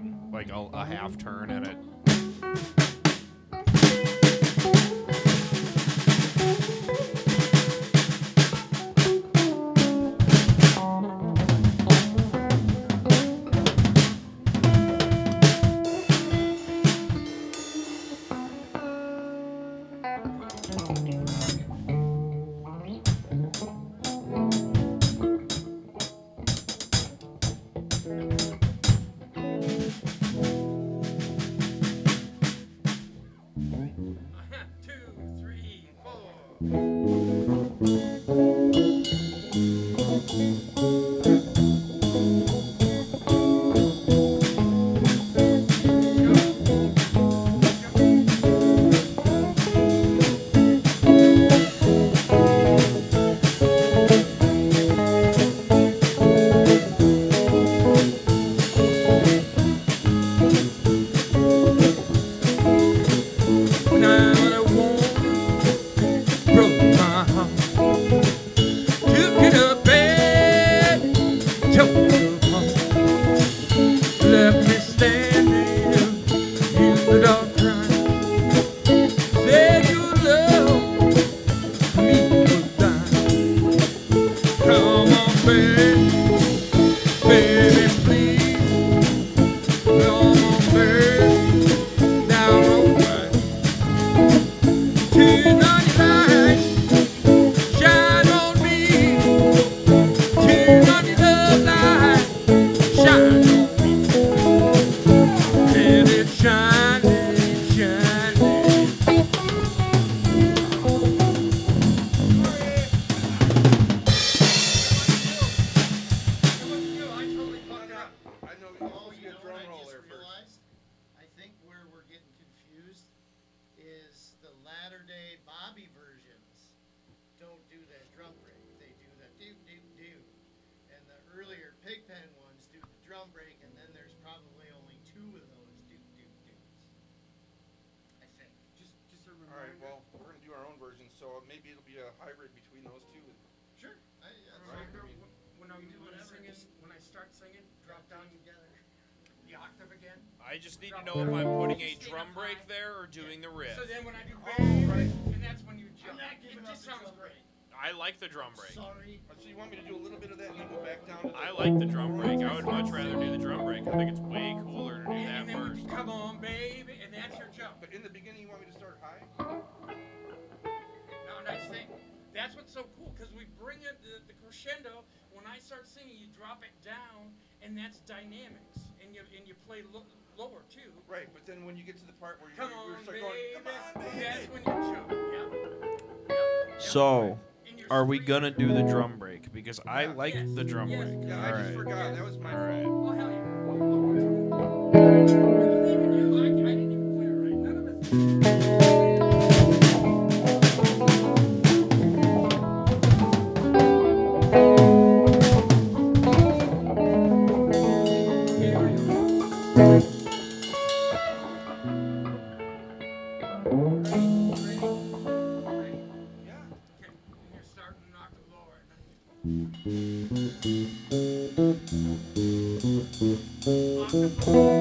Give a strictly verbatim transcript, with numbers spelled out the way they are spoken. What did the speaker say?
doing like a, a half turn at it. I just need to know if I'm putting a drum break there or doing the riff. So then when I do bass, right, and that's when you jump. It just sounds great. I like the drum break. Sorry. So you want me to do a little bit of that and then go back down to the... I like the drum break. I would much rather do the drum break. I think it's way cooler to do and, that and then first. When you come on, baby, and that's your jump. But in the beginning, you want me to start high? No, nice thing. That's what's so cool, because we bring it, the, the crescendo. When I start singing, you drop it down, and that's dynamics. And you and you play lo- lower, too. Right, but then when you get to the part where you come you on, start baby, going, come on, baby. that's when you jump. Yep. Yep. So, are we going to do the drum break? Because I like yes, the drum yes, break. Yeah, All I just right. forgot. That was my All right. Oh, hell yeah. I believe in you. I, I didn't even play it right. None of us. Octave.